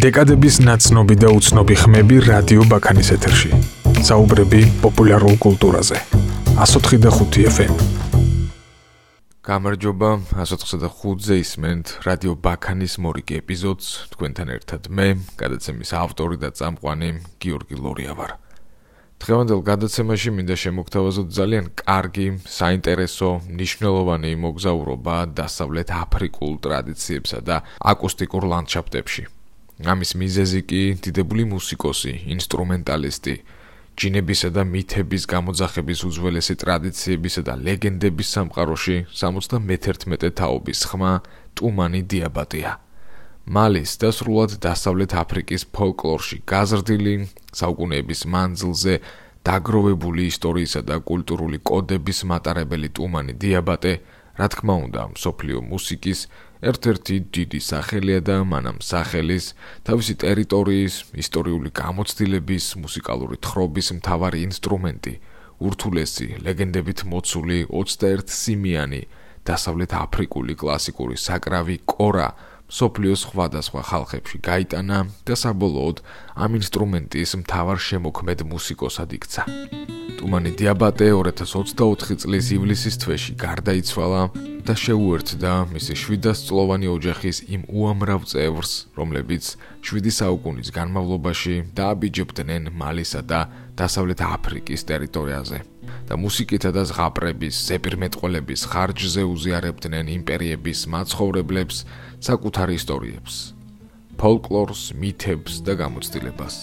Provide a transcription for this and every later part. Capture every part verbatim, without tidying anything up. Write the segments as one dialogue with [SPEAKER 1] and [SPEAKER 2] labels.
[SPEAKER 1] დეკადების ნაცნობი და უცნობი ხმები რადიო ბაქანის ეთერში. საუბრები პოპულარულ კულტურაზე. one oh five point five ეფ ემ. გამარჯობა, one oh five point five-ზე ისმენთ რადიო ბაქანის მორიგე ეპიზოდს. თქვენთან ერთად მე, გადაცემის ავტორი და წამყვანი გიორგი ლორია ვარ. დღევანდელ გადაცემაში მინდა შემოგთავაზოთ ძალიან კარგი, საინტერესო, მნიშვნელოვანი მოგზაურობა დასავლეთ აფრიკულ ტრადიციებსა და აკუსტიკურ ლანდშაფტებში. ამის მიზეზი კი დიდებული მუსიკოსი, ინსტრუმენტალისტი, ჯინებისა და მითების გამოძახების უძველესი ტრადიციებისა და ლეგენდების სამყაროში ოცდამეერთმეტე თაობის ხმა ტუმანი დიაბატია. მალის და სრულად დასავლეთ აფრიკის ფოლკლორში გაზრდილი, საუკუნეების მანძილზე დაგროვებული ისტორიისა და კულტურული კოდების მატარებელი ტუმანი დიაბატე, რა თქმა უნდა, მსოფლიო მუსიკის ერთ-ერთი დიდი სახელია და მანამ სახელის, თავისი ტერიტორიის, ისტორიული გამოცდილების, მუსიკალური თხრობის მთავარი ინსტრუმენტი, ურთულესი, ლეგენდებით მოცული ოცდაერთი სიმიანი, დასავლეთ აფრიკული კლასიკური საკრავი კორა, მსოფლიოს სხვადასხვა ხალხებში გაიტანა და საბოლოოდ ამ ინსტრუმენტის მთავარ შემოქმედ მუსიკოსად იქცა. ტუმანი დიაბატე two thousand twenty-four წლის ივლისის თვეში გარდაიცვალა და შეუერთდა მისი შვიდას წლოვანი ოჯახის იმ უამრავ წევრს, რომლებიც შვიდი საუკუნის განმავლობაში დააბიჯებდნენ მალისა და დასავლეთ აფრიკის ტერიტორიაზე და მუსიკითა და ზღაპრების, ზეპირმეტყველების ხარჯზე უზიარებდნენ იმპერიების მაცხოვრებლებს საკუთარ ისტორიებს, ფოლკლორს, მითებს და გამოცდილებას.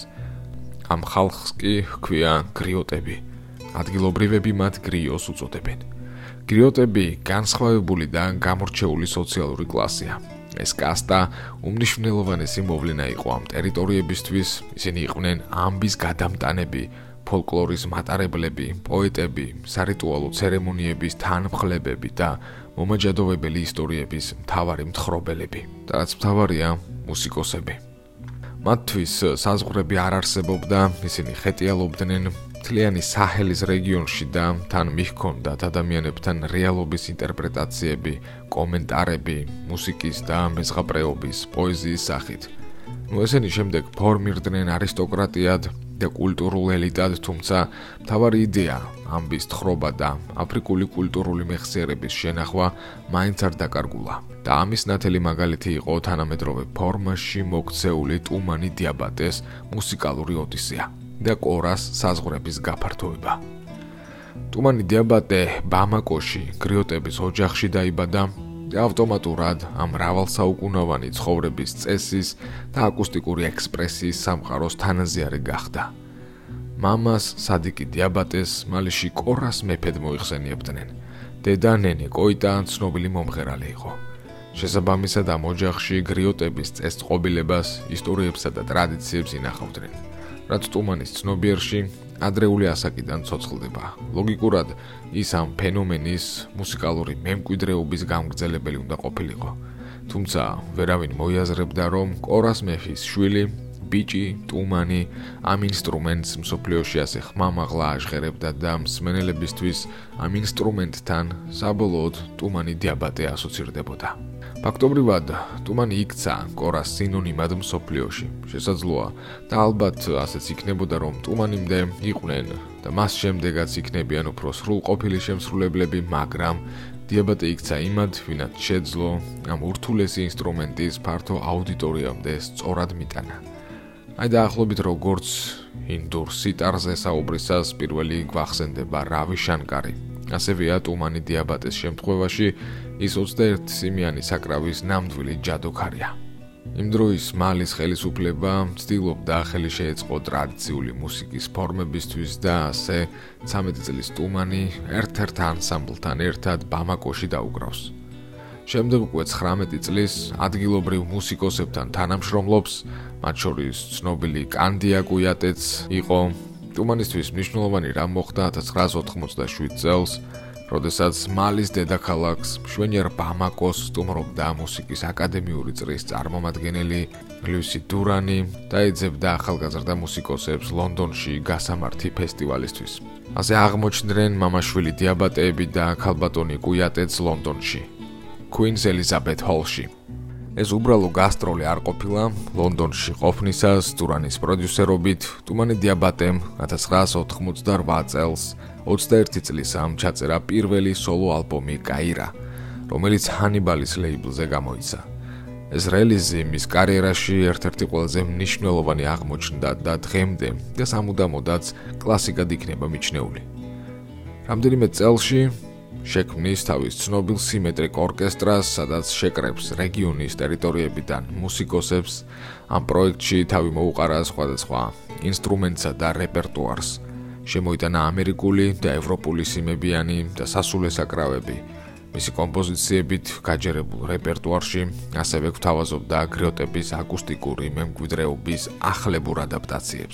[SPEAKER 1] ამ ხალხს კი ჰქვია გრიოტები. ადგილობრივები მათ გრიოს უწოდებენ. გრიოტები განსხვავებული და გამორჩეული სოციალური კლასია. ეს კასტა უმნიშვნელოვანესი მოვლენა იყო ამ ტერიტორიებისთვის, ისინი იყვნენ ამბის გადამტანები, ფოლკლორის მატარებლები, პოეტები, სარიტუალო ცერემონიების თანმხლებები და მომაჯადოვებელი ისტორიების მთავარი მთხრობელები. და რაც მთავარია, მუსიკოსები. მათთვის საზღვრები არ არსებობდა, ისინი ხეტიალობდნენ მთლიანი საჰელის რეგიონში და თან მიჰქონდათ ადამიანებთან რეალობის ინტერპრეტაციები, კომენტარები, მუსიკის და მეზღაპრეობის, პოეზიის სახით. ნუ ესენი შემდეგ ფორმირდნენ არისტოკრატიად და კულტურულ ელიტად, თუმცა მთავარი იდეა, ამბის თხრობა და აფრიკული კულტურული მეხსიერების შენახვა მაინც არ დაკარგულა. და ამის ნათელი მაგალითი იყო თანამედროვე ფორმაში მოქცეული ტუმანი დიაბატეს მუსიკალური ოდისეა და კორას საზღვრების გაფართოება. ტუმანი დიაბატე ბამაკოში, გრიოტების ოჯახში დაიბადა და ავტომატურად ამ მრავალსაუკუნოვანი ცხოვრების წესის და აკუსტიკური ექსპრესიის სამყაროს თანაზიარე გახდა. მამას, სადიკი დიაბატეს, მალიში კორას მეფედ მოიხსენიებდნენ. დედა ნენე კოიტა ცნობილი მომღერალი იყო. შესაბამისად ამ ოჯახში გრიოტების წესწყობილებას, ისტორიებსა და ტრადიციებს ინახავდნენ. რაც ტუმანის ცნობიერში ადრეული ასაკიდან ცოცხლდება. ლოგიკურად ის ამ ფენომენის მუსიკალური მემკვიდრეობის გამგრძელებელი უნდა ყოფილიყო. თუმცა ვერავინ მოიაზრებდა, რომ კორას მეფის შვილი, ბიჭი, ტუმანი ამ ინსტრუმენტს მსოფლიოში ასე ხმამაღლა აჟღერებდა და მსმენელებისთვის ამ ინსტრუმენტთან საბოლოოდ ტუმანი დიაბატე ასოცირდებოდა. ფაქტობრივად, ტუმანი იქცა კორას სინონიმად მსოფლიოში. შესაძლოა და ალბათ ასეც იქნებოდა, რომ ტუმანიმდე იყვნენ და მას შემდეგაც იქნებიან უფრო სრულყოფილი შემსრულებლები, მაგრამ დიაბატე იქცა იმად, ვინაც შეძლო ამ ურთულესი ინსტრუმენტის ფართო აუდიტორიამდე სწორად მიტანა. აი დაახლოებით როგორც ინდურ სიტარზე საუბრისას პირველი გვახსენდება რავი შანკარი. ასევეა ტუმანი დიაბატეს შემთხვევაში ის ოცდაერთი სიმიანი საკრავის ნამდვილი ჯადოქარია. იმ დროის მალის ხელისუფლება ცდილობდა ხელი შეეწყო ტრადიციული მუსიკის ფორმებისთვის და ასე ცამეტი წლის ტუმანი ერთ-ერთ ანსამბლთან ერთად ბამაკოში დაუკრავს. შემდეგ უკვე ცხრამეტი წლის ადგილობრივ მუსიკოსებთან თანამშრომლობს, მათ შორის ცნობილი კანდია კუიატეც იყო. ტუმანისთვის მნიშვნელოვანი რამ მოხდა one thousand nine hundred ოთხმოცდაშვიდ წელს, როდესაც მალის დედაქალაქს მშვენიერ ბამაკოს სტუმრობდა მუსიკის აკადემიური წრის წარმომადგენელი ლუისი დურანი და ეძებდა ახალგაზრდა მუსიკოსებს ლონდონში გასამართი ფესტივალისთვის. ასე აღმოჩნდნენ მამაშვილი დიაბატეები და ქალბატონი კუიატეც ლონდონში, Queen's Elizabeth Hall-ში. ეს უბრალო გასტროლი არ ყოფილა, ლონდონში ყოფნისას ტურანის პროდიუსერობით ტუმანი დიაბატემ ათას ცხრაასა ოთხმოცდარვა წელს ოცდაერთი წლის ამ ჩაწერა პირველი სოლო ალბომი კაირა, რომელიც ჰანიბალის ლეიბლზე გამოიცა. ეს რელიზი მის კარიერაში ერთ-ერთი ყველაზე მნიშვნელოვანი აღმოჩნდა და დღემდე და სამუდამოდაც კლასიკად იქნება მიჩნეული. რამდენიმე წელში შექმნის თავის ცნობილ სიმეტრიკ ორკესტრას, სადაც შეკრებს რეგიონის ტერიტორიებიდან მუსიკოსებს. ამ პროექტში თავი მოუყარა სხვადასხვა ინსტრუმენტსა და რეპერტუარს. შემოიტანა ამერიკული და ევროპული სიმებიანი და სასულე საკრავები. მისი კომპოზიციებით გაჯერებულ რეპერტუარში ასევე გვთავაზობდა გრიოტების აკუსტიკური მემკვიდრეობის ახლებურ ადაპტაციებს.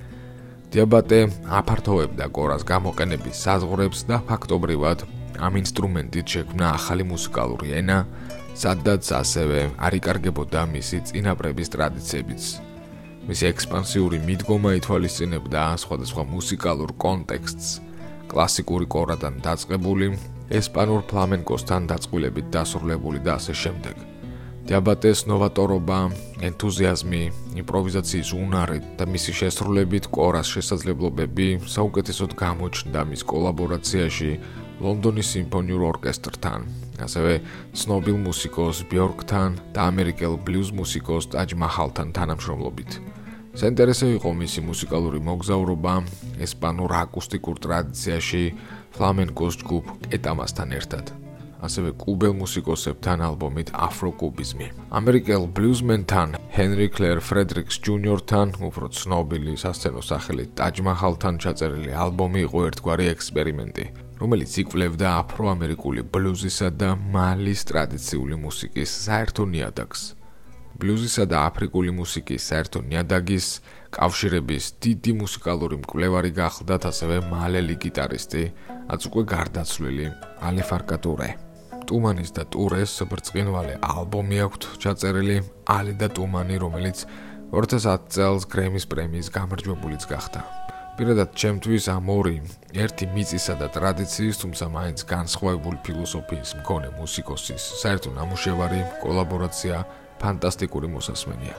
[SPEAKER 1] დიაბატე აფართოვებდა კორას გამოყენების საზღვრებს და ფაქტობრივად ამ ინსტრუმენტით შექმნა ახალი მუსიკალური ენა, სადაც ასევე არ იკარგებოდა მისი წინაპრების ტრადიციებიც. მისი ექსპანსიური მიდგომა ითვალისწინებდა სხვადასხვა მუსიკალურ კონტექსტს, კლასიკური კორადან დაწყებული, ესპანურ ფლამენკოსთან დაწყვილებით დასრულებული და ასე შემდეგ. დიაბატეს ნოვატორობა, ენთუზიაზმი, იმპროვიზაციის უნარი და მისი შესრულებით კორას შესაძლებლობები საუკეთესოდ გამოჩნდა მის კოლაბორაციაში ლონდონის სიმფონიურ ორკესტრთან, ასევე ცნობილ მუსიკოს ბიორკთან და ამერიკელ ბლუზ მუსიკოს ტაჯ მაჰალთან თანამშრომლობით. საინტერესო იყო მისი მუსიკალური მოგზაურობა ესპანურ აკუსტიკურ ტრადიციაში ფლამენკოს ჯგუფ კეტამასთან ერთად, ასევე კუბელ მუსიკოსებთან ალბომით აფროკუბიზმი. ამერიკელ ბლუზმენთან ჰენრი კლერ ფრედრიქს ჯუნიორთან, უფრო ცნობილი სასცენო სახელით ტაჯ მაჰალთან ჩაწერილი ალბომი იყო ერთგვარი ექსპერიმენტი, რომელიც იკვლევდა აფროამერიკული ბლუზისა და მალის ტრადიციული მუსიკის საერთო ნიადაგს. ბლუზისა და აფრიკული მუსიკის საერთო ნიადაგის კავშირების დიდი მუსიკალური მკვლევარი გახლდათ ასევე მალელი გიტარისტი, რაც უკვე გარდაცვლილი ალი ფარკატურე. ტუმანის და ტურეს ბრწყინვალე ალბომი აქვთ ჩაწერილი ალი და ტუმანი, რომელიც ორი ათას ათი წელს გრემის პრემიის გამარჯვებულიც გახდა. პირადად ჩემთვის ამ ორი ერთი მიწისა და ტრადიციის, თუმცა მაინც განსხვავებული ფილოსოფიის მქონე მუსიკოსის საერთო ნამუშევარი კოლაბორაცია ფანტასტიკური მოსასმენია.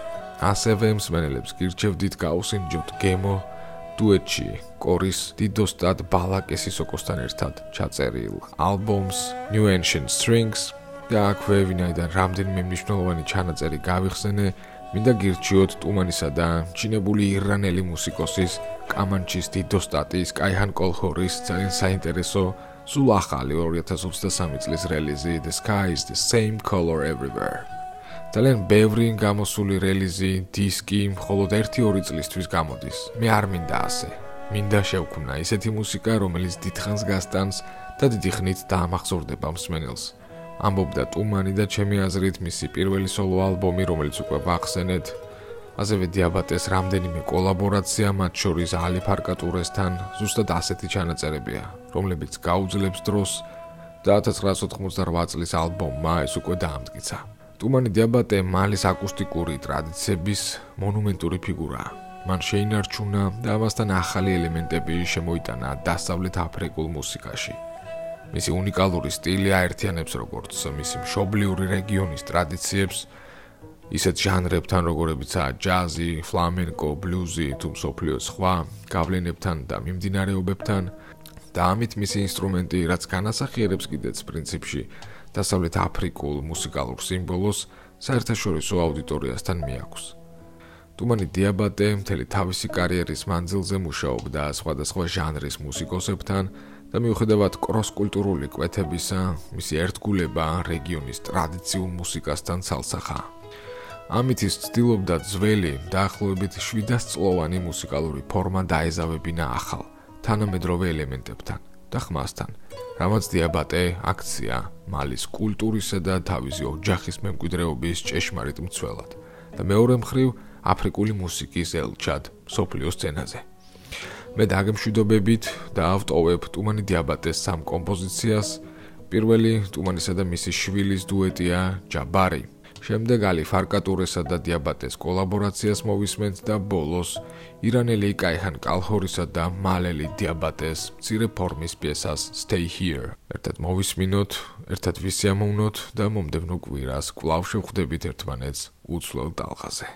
[SPEAKER 1] ასევე მსმენელებს გირჩევდით გაუსინჯოთ გემო დუეტში კორის დიდოსტად ბალაკე სისოკოსთან ერთად ჩაწერილ ალბომს New Ancient Strings და აქვე ვინაიდან რამდენიმე მნიშვნელოვანი ჩანაწერი გავიხსენე, მინდა გირჩიოთ ტუმანისა და ჩინებული ირანელი მუსიკოსის კამანჩის დიდოსტატის კაიჰან კოლჰორის ძალიან საინტერესო სულ ახალი ორი ათას ოცდასამი წლის რელიზი The Sky is the Same Color Everywhere. ძალიან ბევრი გამოსული რელიზი, დისკი მხოლოდ ერთი ორი წლისთვის გამოდის. მე არ მინდა ასე. მინდა შევქმნა ისეთი მუსიკა, რომელიც დიდხანს გასტანს და დიდი ხნით დაამახსოვრდება მსმენელს. ამბობდა ტუმანი და ჩემი აზრით მისი პირველი სოლო ალბომი, რომელიც უკვე ვახსენეთ, ასევე დიაბატეს რამდენიმე კოლაბორაცია, მათ შორის ალი ფარკატურესთან, ზუსტად ასეთი ჩანაწერებია, რომლებიც გაუძლებს დროს და ათას ცხრაასა ოთხმოცდარვა წლის ალბომმა ეს უკვე დაამტკიცა. ტუმანი დიაბატე მალის აკუსტიკური ტრადიციების მონუმენტური ფიგურაა. მან შეინარჩუნა და ამასთან ახალი ელემენტები შემოიტანა დასავლეთ აფრიკულ მუსიკაში. მისი უნიკალური სტილი აერთიანებს როგორც მისი მშობლიური რეგიონის ტრადიციებს, ისეთ ჟანრებთან, როგორებიცაა ჯაზი, ფლამენკო, ბლუზი თუ მსოფლიოს სხვა გავლენებთან და მიმდინარეობებთან და ამით მისი ინსტრუმენტი, რაც განასახიერებს კიდეც პრინციპში დასავლეთ აფრიკულ მუსიკალურ სიმბოლოს, საერთაშორისო აუდიტორიასთან მიაქვს. ტუმანი დიაბატე მთელი თავისი კარიერის მანძილზე მუშაობდა სხვადასხვა ჟანრის მუსიკოსებთან და მიუხედავად კროს-კულტურული კვეთებისა, მისი ერთგულება რეგიონის ტრადიციულ მუსიკასთან ცალსახაა. ამით ის ცდილობდა ძველი, დაახლოებით შვიდასწლოვანი მუსიკალური ფორმა დაეზავებინა ახალ, თანამედროვე ელემენტებთან და ხმასთან, რამაც დიაბატე აქცია მალის კულტურისა და თავისი ოჯახის მემკვიდრეობის ჭეშმარიტ მცველად და მეორე მხრივ აფრიკული მუსიკის ელჩად მსოფლიო სცენაზე. მე დაგემშვიდობებით და ავტოვებ ტუმანი დიაბატეს სამ კომპოზიციას. პირველი ტუმანისა და მისი შვილის დუეტია ჯაბარი, შემდეგ ალი ფარკატურესა და დიაბატეს კოლაბორაციას მოვისმენთ და ბოლოს ირანელი კაიჰან კალჰორისა და მალელი დიაბატეს მცირე ფორმის პიესას Stay Here. ერთად მოვისმინოთ, ერთად ვისიამოვნოთ და მომდევნო კვირას კვლავ შევხვდებით ერთმანეთს უცვლელ ტალღაზე.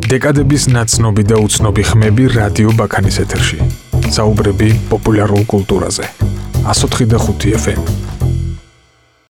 [SPEAKER 2] დეკადების ნაცნობი და უცნობი ხმები რადიო ბაქანის ეთერში. საუბრები პოპულარულ კულტურაზე. one oh five F M